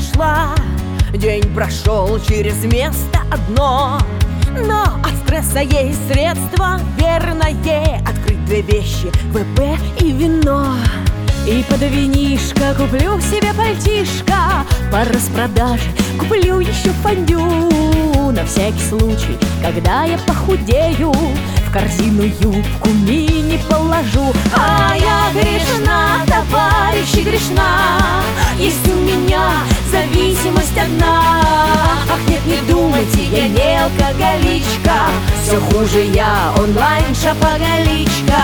ушла, день прошел через место одно. Но от стресса есть средство верное: открыть две вещи: ВП и вино. И под винишко куплю себе пальтишко, по распродаже куплю еще фондю. На всякий случай, когда я похудею, в корзину юбку мини положу. А я грешна, товарищи, грешна. Есть у меня зависимость одна. Ах, нет, не думайте, я не алкоголичка. Все хуже я, онлайн-шопоголичка.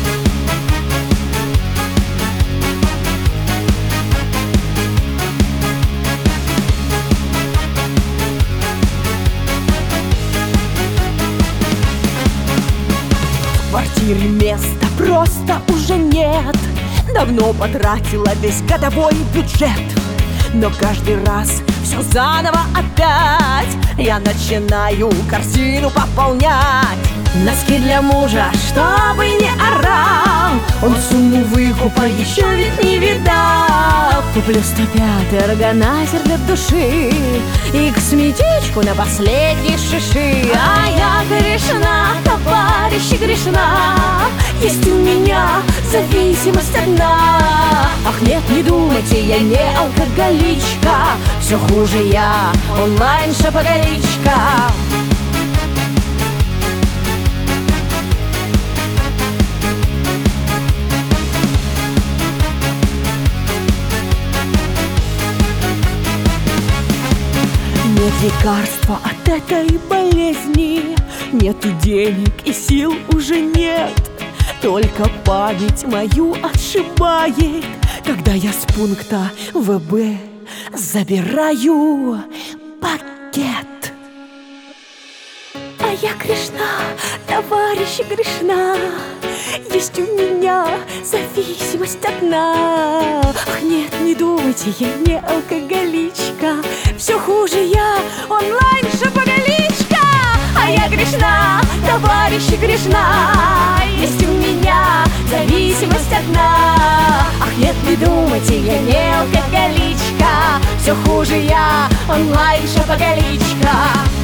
В квартире места просто уже нет. Давно потратила весь годовой бюджет. Но каждый раз все заново опять я начинаю корзину пополнять. Носки для мужа, чтобы не орал, он сумму выкупа еще ведь не видал. Куплю 105-й органайзер для души и косметичку на последней шиши. А я грешна, товарищи, грешна. Есть у меня зависимость одна. Ах, нет, не думайте, я не алкоголичка. Все хуже я, онлайн-шопоголичка. Нет лекарства от этой болезни, нету денег и сил уже нет. Только память мою отшибает, когда я с пункта ВБ забираю пакет. А я грешна, товарищи, грешна. Есть у меня зависимость одна. Ах, нет, не думайте, я не алкоголичка. Все хуже я, онлайн-шопоголичка. А я грешна, товарищи, грешна. Есть у меня зависимость одна. Ах, нет, не думайте, я не алкоголичка. Все хуже я, онлайн-шопоголичка.